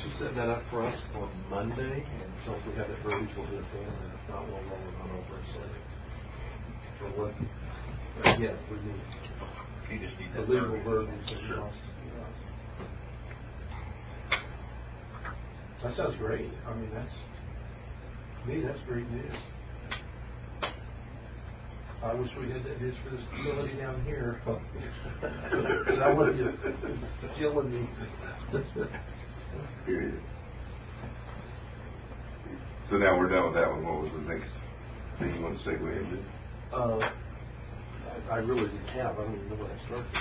She's setting that up for us on Monday, and so if we have it ready, we'll do it then, and if not, we'll roll it on over and say for what. Yeah, we need. You just need The that legal verbiage. verbiage. Sure. That sounds great. I mean, that's great news. I wish we had that news for this facility down here. I want you killing me. Period. So now we're done with that one. What was the next thing you want to segue into? I really didn't have. I don't even know what I started.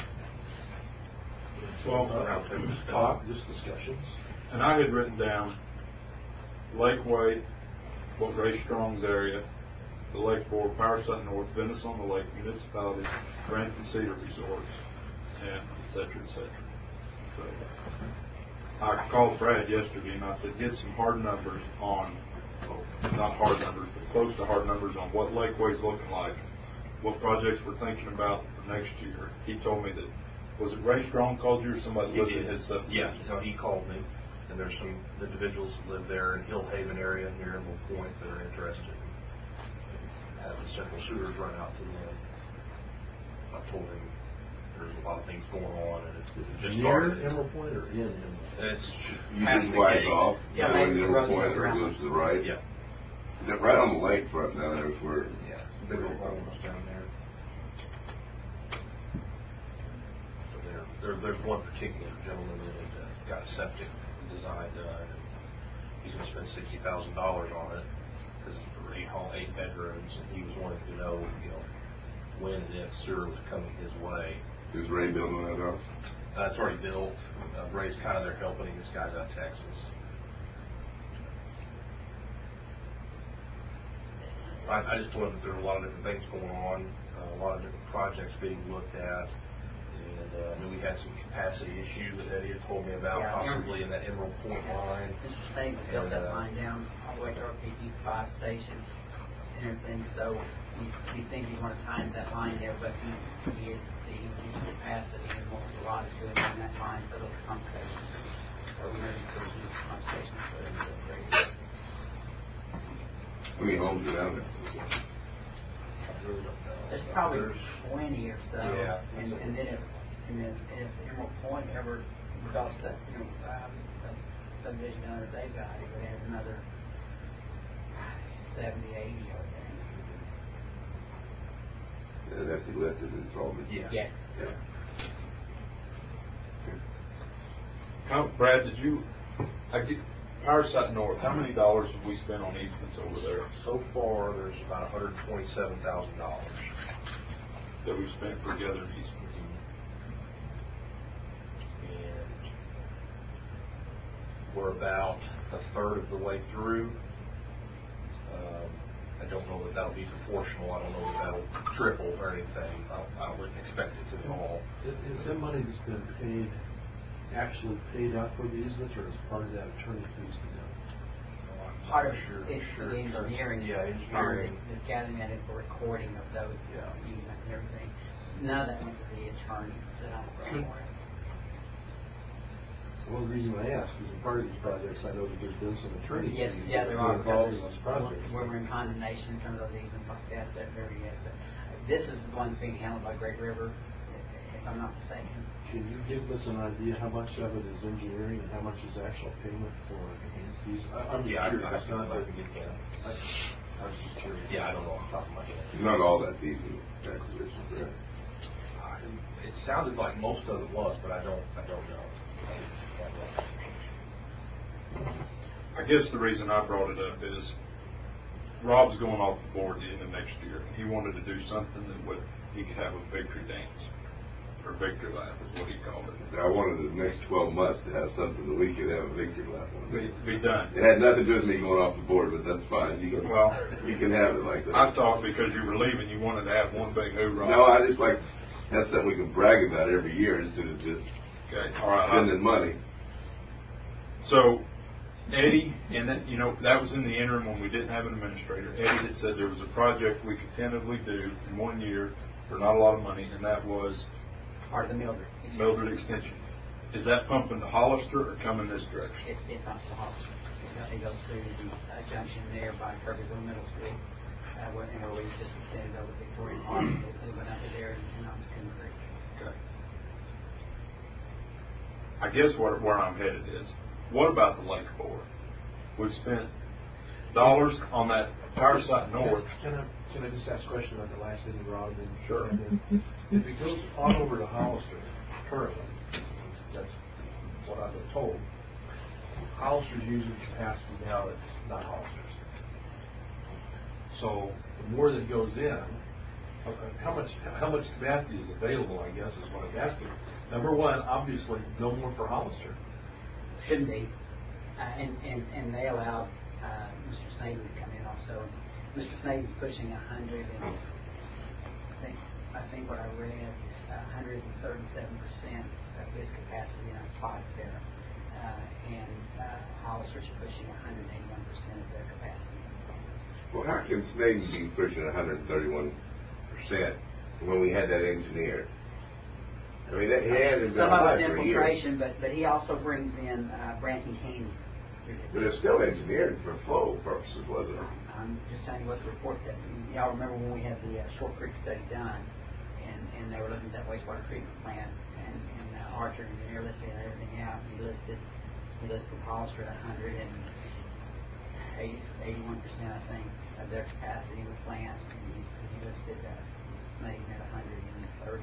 Well, talk, just discussions. And I had written down Lakeway, what Ray Strong's area, the Lake Board, Power Sut North, Venice on the Lake, Municipality, Branson Cedar Resorts, and et cetera, et cetera. So I called Brad yesterday and I said, get some hard numbers on, not hard numbers, but close to hard numbers on what Lakeway's looking like, what projects we're thinking about for next year. He told me that, was it Ray Strong called you or somebody looked at his stuff? Yeah, he called me, and there's some individuals that live there in Hillhaven area near Emerald Point that are interested in having central sewers run out to them. I told him there's a lot of things going on, and it's just near Emerald Point or in Emerald? It's You past just the wipe gate. off, Yeah, going to the the road point, or it around. goes to the right? Yeah. Is that right on the lakefront down there? Where? Yeah, big old homes down there. So there's one particular gentleman that got a septic design done, and he's going to spend $60,000 on it because it's for 8 bedrooms, and he was wanting to know, when and if sewer was coming his way. Is Ray building that house? It's already built. Ray's kind of there helping him. This guy's out of Texas. I just told him that there were a lot of different things going on, a lot of different projects being looked at, and I knew we had some capacity issues that Eddie had told me about, possibly in that Emerald Point line. Mr. State built that line down all the way to our PG5 station and everything, so we think he's going to tie that line there, but he is the capacity and what a lot is doing on that line for those pump stations. So we're going to push these pump stations for them to upgrade. How many homes are down there? There's probably 20 or so. Yeah. And then if Emerald Point ever develops that, subdivision under they've got, it would add another 70, 80 over there. Yeah, that's the list of installment. Yeah. Yes. Yeah. Brad, Power Sut North, how many dollars have we spent on easements over there? So far, there's about $127,000. That we've spent for gathering easements? And we're about a third of the way through. I don't know that that'll be proportional. I don't know that that'll triple or anything. I wouldn't expect it to at all. Is that money that's been paid actually paid out for the easements, or is part of that attorney fees to them? Part of it's the engineering. Yeah, engineering. The gathering that for recording of those easements and everything. None of that went to the attorney that I'm aware of. Well, the reason I ask is in part of these projects, I know that there's been some attorney Yes, fees there are involved in those projects. where we're in condemnation, some of those easements like that there is. But this is the one being handled by Great River, if I'm not mistaken. Can you give us an idea how much of it is engineering and how much is actual payment for these? I'm just curious. I can get that. I was just curious. Yeah, I don't know off the top of my head. Not all that easy acquisition, right? It sounded like most of it was, but I don't know. I guess the reason I brought it up is Rob's going off the board at the end of next year. He wanted to do something that he could have a victory dance, or victory lap is what he called it. I wanted the next 12 months to have something that we could have a victory lap on. Be done. It had nothing to do with me going off the board, but that's fine. You can have it like that. I thought because you were leaving, you wanted to have one big hoorah. No, I just like that's something we can brag about every year instead of just spending money. So Eddie, and that, that was in the interim when we didn't have an administrator. Eddie had said there was a project we could tentatively do in 1 year for not a lot of money, and that was Part of the Mildred. Mildred Extension. Is that pumping to Hollister or coming this direction? It's not so hot. It goes through the junction there by Kirbyville Middle School, where we just extended over Victoria Park. It went up to there and up to Coon Creek. Okay. I guess where I'm headed is, what about the Lake Board? We've spent dollars on that power site north. Can I just ask a question on the last thing, Rob? And Sure. and then if it goes on over to Hollister currently, that's what I've been told, Hollister's using capacity now that's not Hollister's. So the more that goes in, how much capacity is available, I guess, is what I'm asking. Number one, obviously, no more for Hollister. Shouldn't be. And they allowed Mr. Snavely to come in also. Mr. Snavely's pushing 100, and I think what I read is 137% of his capacity in our pipe there. And Hollister's pushing 181% of their capacity. Well, how can Snavely be pushing 131% when we had that engineer? I mean, he hasn't been Some of alive it's for years. infiltration, but he also brings in Branson Canyon. But it's still engineered for flow purposes, wasn't it? I'm just telling you what the report said. Y'all remember when we had the Short Creek study done, and they were looking at that wastewater treatment plant, and Archer engineer listed everything out. He listed Hollister at 181%, I think, of their capacity in the plant, and he listed Snake at 131%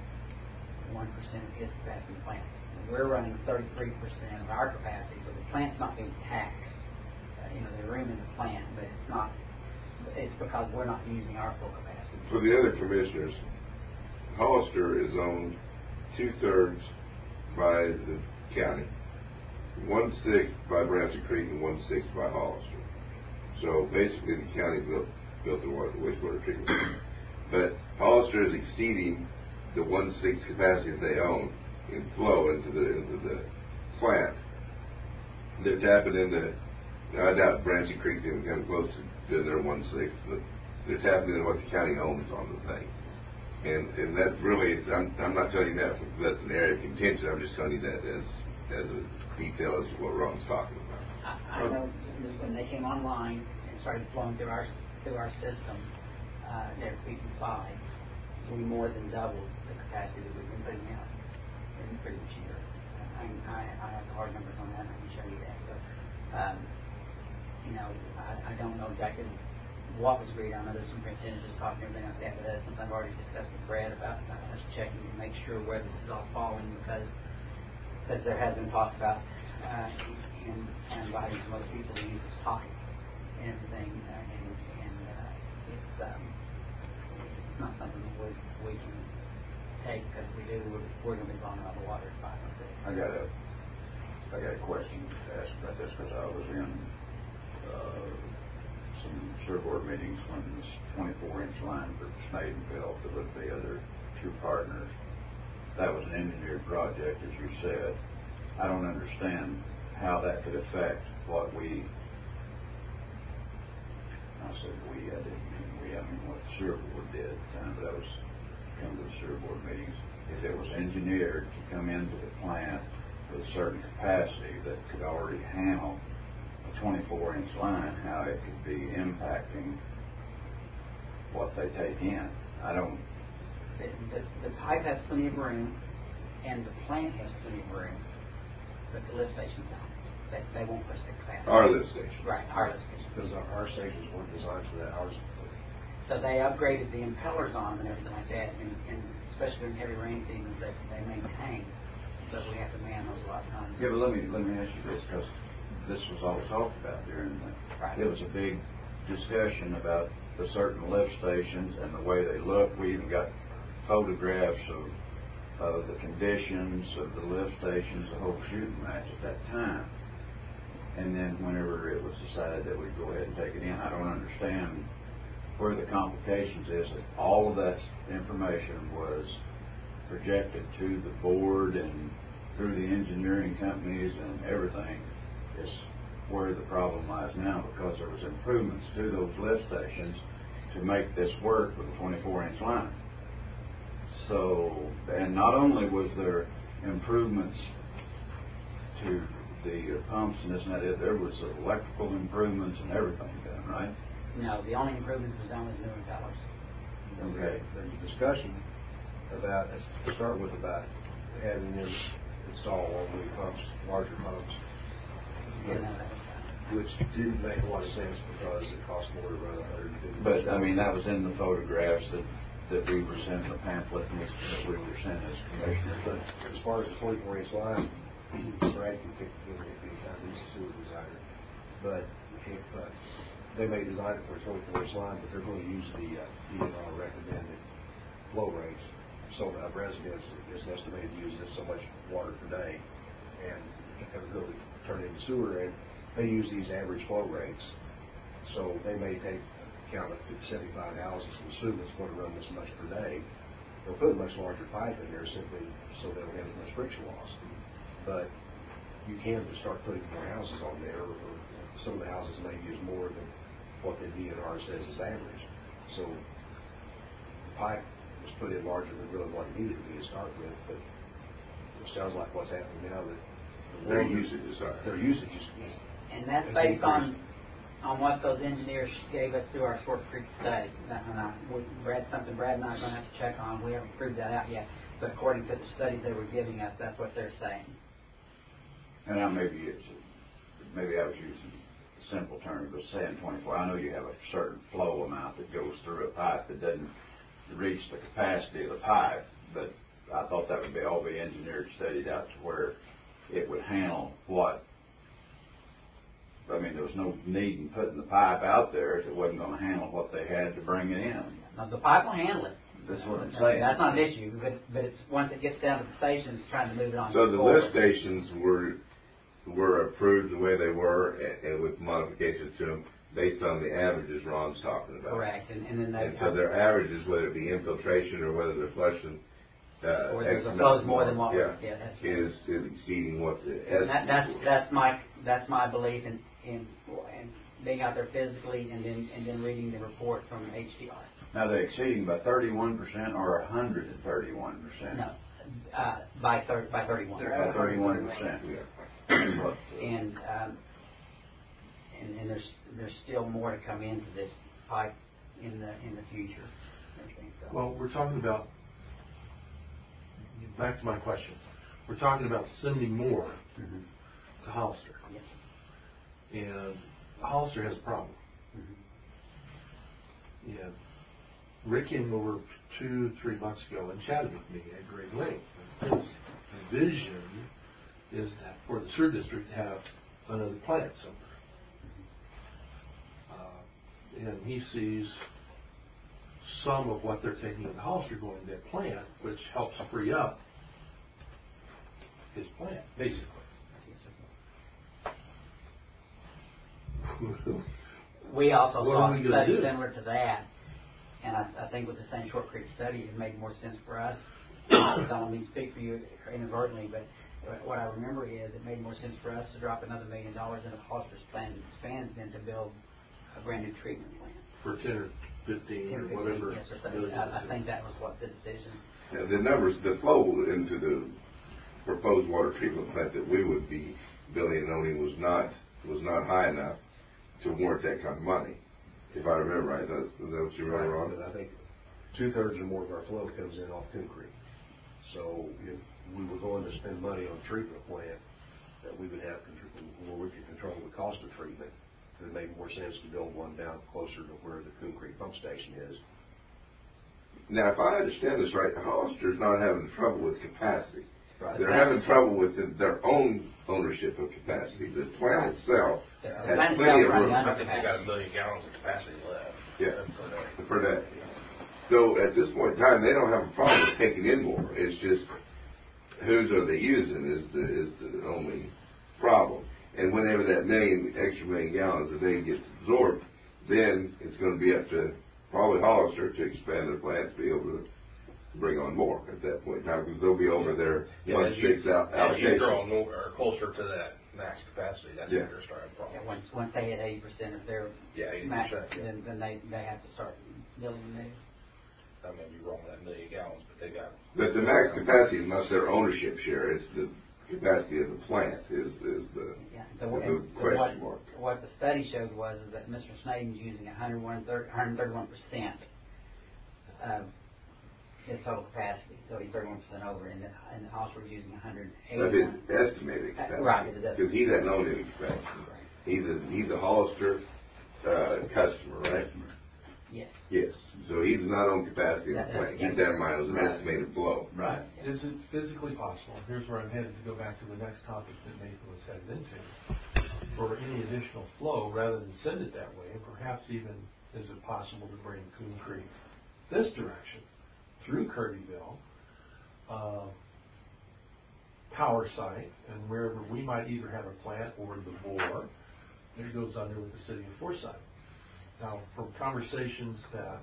of his capacity in the plant. And we're running 33% of our capacity, so the plant's not being taxed. There's room in the plant, but it's not. It's because we're not using our full capacity. For the other commissioners, Hollister is owned 2/3 by the county, 1/6 by Branson Creek, and 1/6 by Hollister. So basically, the county built the wastewater treatment plant. But Hollister is exceeding the 1/6 capacity that they own in flow into the plant. They're tapping into. I doubt Branson Creek's even kind of close to their 1/6, but they're tapping into what the county owns on the thing. And that really is, I'm not telling you that that's an area of contention. I'm just telling you that as a detail as to what Ron's talking about. I know when they came online and started flowing through our system, their PP5, we more than doubled the capacity that we've been putting out in pretty much a year. I have the hard numbers on that. I can show you that. But, I don't know exactly what was agreed on. I know there's some percentages talking everything like that, but that's something I've already discussed with Brad about us checking to make sure where this is all falling, because there has been talk about and inviting some other people to use this pocket and everything, and it's not something that we can take, because if we do, we're going to be blowing out the water at 5 and 6. I got a question to ask about this, because I was in some sewer board meetings when this 24-inch line for Snadenville with the other two partners. That was an engineered project, as you said. I don't understand how that could affect what we. I said we. I didn't mean we. I mean what the sewer board did at the time, but I was come to the sewer board meetings. If it was engineered to come into the plant with a certain capacity that could already handle a 24-inch line, how it could be impacting what they take in. I don't. The pipe has plenty of room, and the plant has plenty of room, but the lift stations don't. They won't push the capacity. Our lift station. Right, our lift station. Because our stations weren't designed for that. Ours. So they upgraded the impellers on them and everything like that, and especially during heavy rain seasons, they maintain. But we have to man those a lot of times. Yeah, but let me ask you this, because this was all talked about during the. Right. It was a big discussion about the certain lift stations and the way they look. We even got photographs of the conditions of the lift stations, the whole shooting match at that time. And then whenever it was decided that we'd go ahead and take it in, I don't understand where the complications is. That all of that information was projected to the board and through the engineering companies and everything is where the problem lies now, because there was improvements to those lift stations to make this work with a 24-inch line. So, and not only was there improvements to the pumps and this and that, there was electrical improvements and everything done, right? No, the only improvement was done was new impellers. Okay. There's a discussion about, to start with, about having them install all new pumps, larger pumps, Didn't know that was done. which didn't make a lot of sense because it cost more to run 150. But, I mean, that was in the photographs that we were sent, the pamphlet that we were sent as commissioners. But as far as the 24-inch line, Brad can pick it if he's a sewer designer. But if they may design it for a 24-inch line, but they're going to use the DNR recommended flow rates. So a residence is estimated to use this so much water per day, and have it really turn into sewer. And they use these average flow rates, so they may take count of 75 houses and assume it's going to run this much per day. They'll put a much larger pipe in there simply so they don't have as much friction loss. But you can just start putting more houses on there, or some of the houses may use more than what the DNR says is average. So the pipe was put in larger than really what it needed to be to start with, but it sounds like what's happening now that Their usage is higher. their usage is. And that's based on what those engineers gave us through our Short Creek study. Brad and I are going to have to check on. We haven't proved that out yet. But according to the studies they were giving us, that's what they're saying. And now maybe I was using simple terms, but saying 24, I know you have a certain flow amount that goes through a pipe that doesn't reach the capacity of the pipe, but I thought that would all be engineered, studied out to where it would handle what. I mean, there was no need in putting the pipe out there if it wasn't going to handle what they had to bring it in. Now, the pipe will handle it. That's what I'm saying. That's not an issue, but it's once it gets down to the stations, trying to move it on. So the forward. lift stations were approved the way they were, and with modifications to them based on the averages Ron's talking about. Correct, and then they. And so their averages, whether it be infiltration or whether they're flushing, Or there's a X flows amount more than what we yeah, get. That's is exceeding what the and estimate. that's my belief in being out there physically and then reading the report from HDR. Now they're exceeding by 31% or 131%. No, by 31. By 31%. Yeah. And there's still more to come into this pipe in the future. So. Well, we're talking about, back to my question, we're talking about sending more to Hollister. Yes. And Hollister has a problem. Yeah. Rick came over 2-3 months ago and chatted with me at great length. His vision is that for the sewer district to have another plant somewhere. And he sees some of what they're taking in Hollister going to that plant, which helps free up his plant, basically. We also What saw are a we gonna study do? similar to that, and I think with the same Short Creek study, it made more sense for us. I don't mean to speak for you inadvertently, but what I remember is it made more sense for us to drop another $1 million into Hollister's plan to expand than to build a brand new treatment plant. For 10 or 15 or whatever. Yes, I think that was what the decision. Yeah, the numbers, the flow into the proposed water treatment plant that we would be building and owning was not high enough to warrant that kind of money. If I remember right, is that what you remember, Ron? But I think 2/3 or more of our flow comes in off Coon Creek. So if we were going to spend money on a treatment plant that we would have where we could control the cost of treatment, it would make more sense to build one down closer to where the Coon Creek pump station is. Now, if I understand this right, Hollister's not having trouble with capacity. Right. They're having trouble with their own ownership of capacity. The plant itself has plenty of room. I think they got 1 million gallons of capacity left. Yeah, Per day. per day. So at this point in time, they don't have a problem with taking in more. It's just whose are they using is the only problem. And whenever that extra million gallons a day gets absorbed, then it's going to be up to probably Hollister to expand their plant to be able to bring on more at that point in time, because they'll be over their As you allocation. draw or closer to that max capacity, that's when you're starting Yeah, problems. once they hit 80% of their Yeah, 80%, max, yeah. then they have to start building new. I may be wrong with that 1 million gallons, but they got. But the max capacity is not their ownership share, it's the capacity of the plant is the, Yeah, the so question mark. what the study showed was is that Mr. Snaden's using 131% of his total capacity, so he's 31% over, and Osborne's using 181. Of his estimated capacity. Right, it is. Because he doesn't own any capacity. Right. He's a Hollister customer, right? Yes. Yes. So he does not own capacity of the plant. Keep that in mind. It was an Right. estimated flow. Right. Is it physically possible, here's where I'm headed to go back to the next topic that Nathan was headed into, for any additional flow, rather than send it that way, and perhaps even, is it possible to bring Coon Creek this direction, through Kirbyville, power site, and wherever we might either have a plant or the bore, it goes under with the city of Forsyth. Now, from conversations that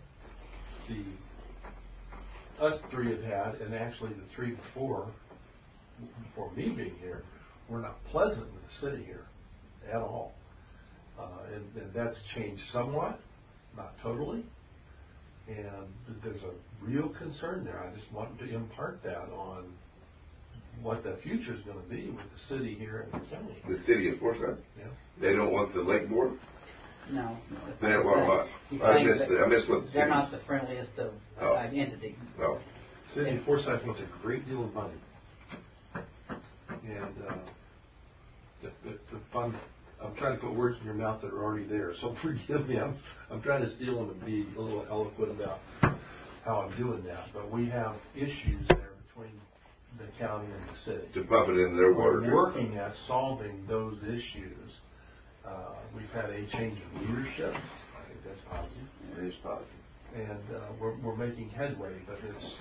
us three have had, and actually the three before me being here, were not pleasant with the city here at all. And that's changed somewhat, not totally. And there's a real concern there. I just want to impart that on what the future is going to be with the city here and the county. The city of Forsyth? Yeah. They don't want the lake board? No. Then what? He's I saying missed that it. I missed what the they're city- not the friendliest of entities. Oh. City of Forsyth wants a great deal of money. And the fund, I'm trying to put words in your mouth that are already there, so forgive me. I'm trying to steal them and be a little eloquent about how I'm doing that. But we have issues there between the county and the city. To pump it into their water. We're working at solving those issues. We've had a change of leadership. I think that's positive. It is positive. And we're making headway, but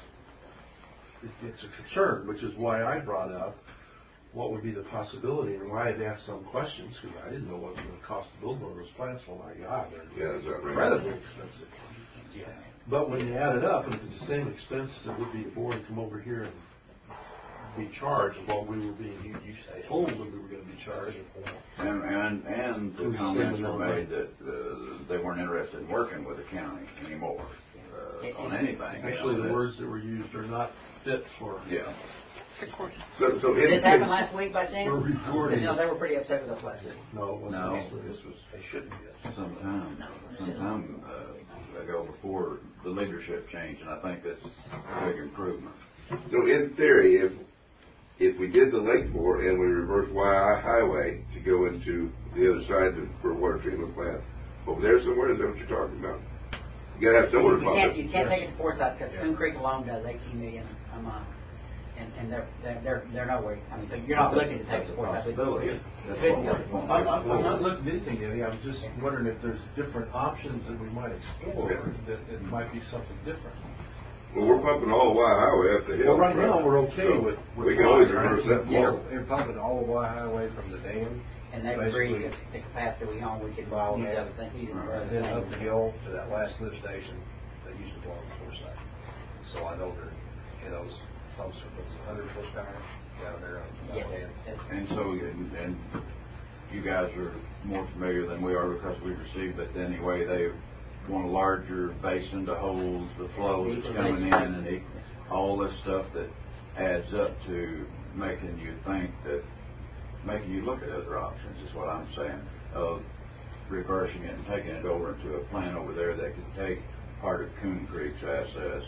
it's a concern, which is why I brought up what would be the possibility and why I'd asked some questions, because I didn't know what it was going to cost to build one of those plants. Well, my God, they're incredibly expensive. Yeah. But when you add it up, and if it's the same expense as it would be to board and come over here and be charged of what we were being told that we were going to be charged. And the comments were made that they weren't interested in working with the county anymore on anything. Actually, the words that were used are not fit for. Yeah. So Did this happen last week by chance? We're recording. No, they were pretty upset with us last week. No, it wasn't. No. This was. They shouldn't be. Sometime ago before the leadership changed, and I think that's a big improvement. So in theory, if we did the lake bore and we reversed YI Highway to go into the other side for a water treatment plant over there somewhere, is that what you're talking about? You gotta have somewhere to pump it. You can't take it to Forsyth because Coon Creek alone does 18 million a month, and they're nowhere. I mean, so you're not looking to take it to Forsyth. Possibility. That's Couldn't what go. we're I'm not looking at anything, Eddie. I'm just wondering if there's different options that we might explore that it might be something different. Well, we're pumping all the Y Highway up the hill. Well, right now we're okay So with we can always reverse that Yeah, flow. they're pumping all the Y Highway from the dam. And they agreed that the capacity we own, we could Well, use yeah. everything. He didn't And then up the hill to that last lift station that used to belong to Forsyth. So I know they're, those pumps are 100 horsepower down there on that Yes. dam. And so, and you guys are more familiar than we are because we received it anyway. They want a larger basin to hold the flow that's coming in, and all this stuff that adds up to making you think that, making you look at other options is what I'm saying, of reversing it and taking it over into a plant over there that could take part of Coon Creek's access,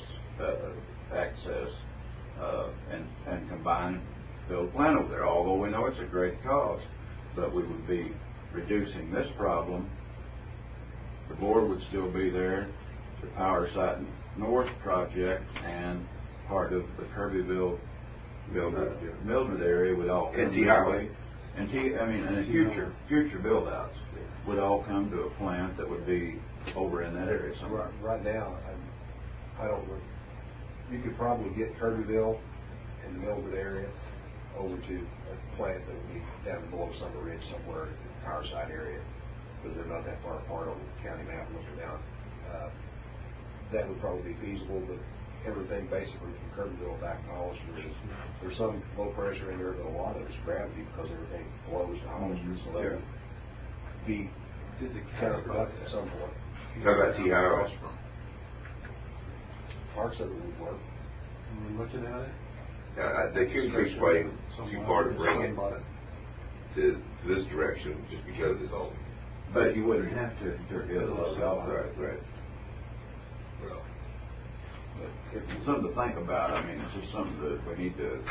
and combine and build a plant over there. Although we know it's a great cause, but we would be reducing this problem. The board would still be there, the Power Site North project, and part of the Kirbyville Mildred area would all come And T Highway. and future build-outs would all come to a plant that would be over in that area somewhere. Right now, I don't know. You could probably get Kirbyville and the Mildred area over to a plant that would be down below Summer Ridge somewhere in the Power Site area, because they're not that far apart on the county map looking down. That would probably be feasible, but everything basically from Kirbyville back to Hollister is, there's some low pressure in there, but a lot of it's gravity because everything flows to Hollister, so that would be counterproductive at some point. How about T Highway? Parts of it would work. When we're looking at it, They couldn't explain too far to bring it to this direction just because it's old. But you wouldn't have to get a load off. Right. But it's something to think about. I mean, it's just something that we need to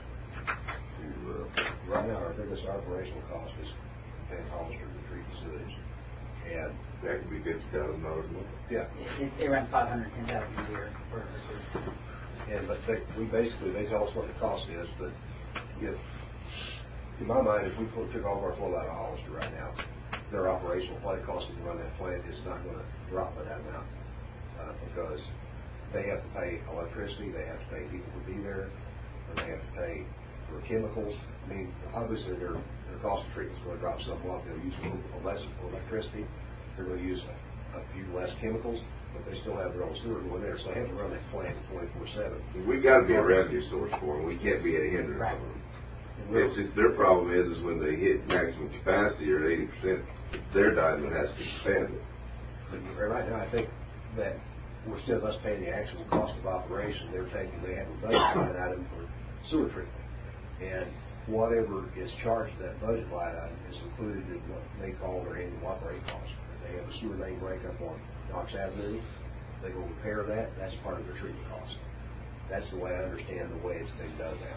right now, our biggest operational cost is paying Hollister to treat the sewage. And That could be $50,000 a month. yeah. It's around $510,000 a year for But they tell us what the cost is, but if, in my mind, if we took all of our flow out of Hollister right now, their operational plant cost to run that plant is not going to drop by that amount, because they have to pay electricity, they have to pay people to be there, or they have to pay for chemicals. I mean, obviously their cost of treatment is going to drop somewhat. They'll use a little less electricity, they're going to use a few less chemicals, but they still have their own sewer going there, so they have to run that plant 24/7. We've got to be a revenue source for them. We can't be a hindrance Right. on them. It's just their problem is when they hit maximum capacity or 80%, their diamond has to expand it. But right now, I think that instead of us paying the actual cost of operation, they have a budget line item for sewer treatment. And whatever is charged to that budget line item is included in what they call their annual operating cost. If they have a sewer main breakup on Knox Avenue, they go repair that, that's part of their treatment cost. That's the way I understand the way it's being done now.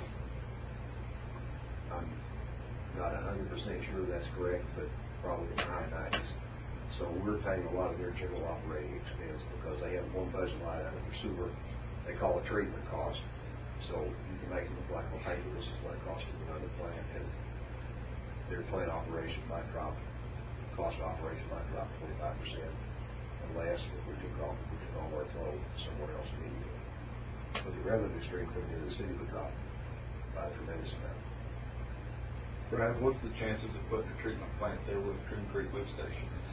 I'm not 100% sure that's correct, but probably in the high 90s. So we're paying a lot of their general operating expense because they have one budget line item for sewer. They call it treatment cost. So you can make it look like, well, hey, this is what it costs to run the plant, and their plant operation might drop, cost of operation might drop 25%, unless if we took all our flow somewhere else immediately. But the revenue stream coming into the city would drop by a tremendous amount. Brad, what's the chances of putting a treatment plant there where the Coon Creek lift station is?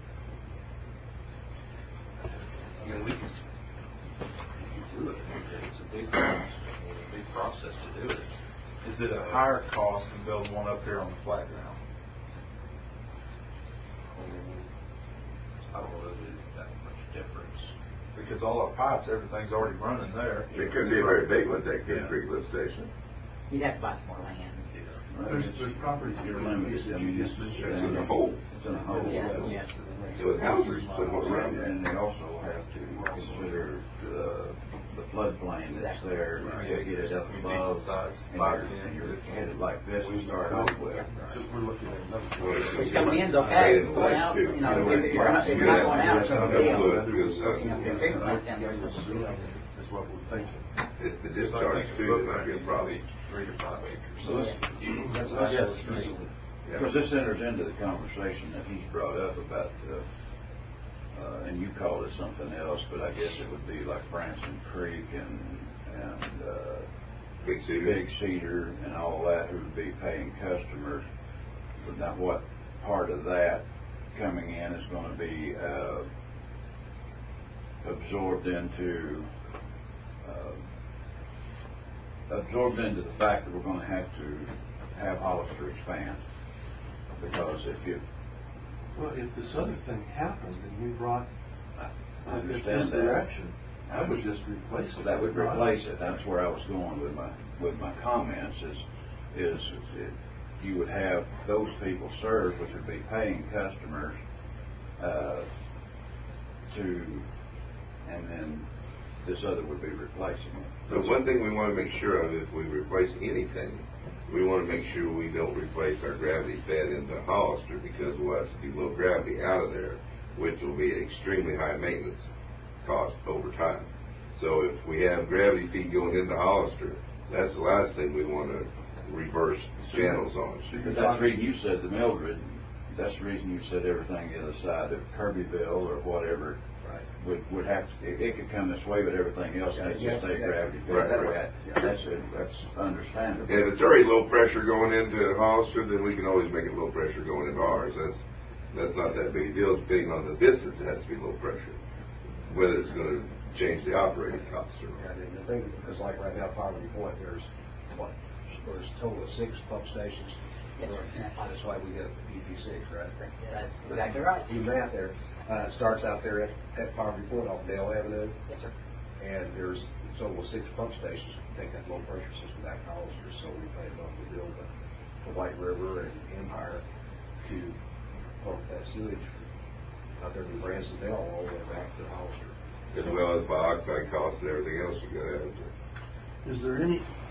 I mean, we can do it. It's a big process to do it. Is it a higher cost than building one up here on the flat ground? I don't know that there's that much difference. Because all our pipes, everything's already running there. It couldn't be a very big one, that Coon Creek lift station. You'd have to buy some more land. There's property You're here limited. I mean, it's It's in a hole. It's in a hole. Yeah, yeah. With houses somewhat around it. And they also have to consider the floodplain that's there, to get it up above, and you're headed like this to start off with. Because we're looking at another. It's coming in's okay, it's going out, if you're not going out, it's no big deal. Your treatment plant's down there. Is what we're thinking. It's the discharge too that might be a problem. 3 to 5 acres. So this, because this enters into the conversation that he's brought up about, and you called it something else, but I guess it would be like Branson Creek and Big Big Cedar and all that, who would be paying customers. But now what part of that coming in is going to be absorbed into the fact that we're going to have Hollister expand? Because Well, if this other thing happened and we brought I it this understand that. direction, I would just replace it. that would replace it. That's where I was going with my comments. Is you would have those people served, which would be paying customers, and then this other would be replacing it. But one thing we want to make sure of, if we replace anything, we want to make sure we don't replace our gravity fed into Hollister, because we'll have to do low gravity out of there, which will be an extremely high maintenance cost over time. So if we have gravity feed going into Hollister, that's the last thing we want to reverse channels on. But that's the reason you said the Mildred. That's the reason you said everything the other side of Kirbyville or whatever. Right. Would have to, it could come this way, but everything else has to stay gravity fed. Right. That's understandable. And if it's already low pressure going into Hollister, then we can always make it low pressure going into ours. That's not that big a deal. Depending on the distance, it has to be low pressure. Whether it's going to change the operating costs or not. And the thing, because like right now, Poverty Point, there's a total of 6 pump stations. Yes, sir. That's why we get EP6, right? That's exactly right. Do math there. It starts out there at Poverty Point off Dale Avenue. Yes, sir. And there's So with 6 pump stations, take that low pressure system back to Hollister, so we plan on to build the White River and Empire to pump that sewage out there to Bransonville all the way back to Hollister. As well as by oxide costs and everything else you got to add to it. Is there any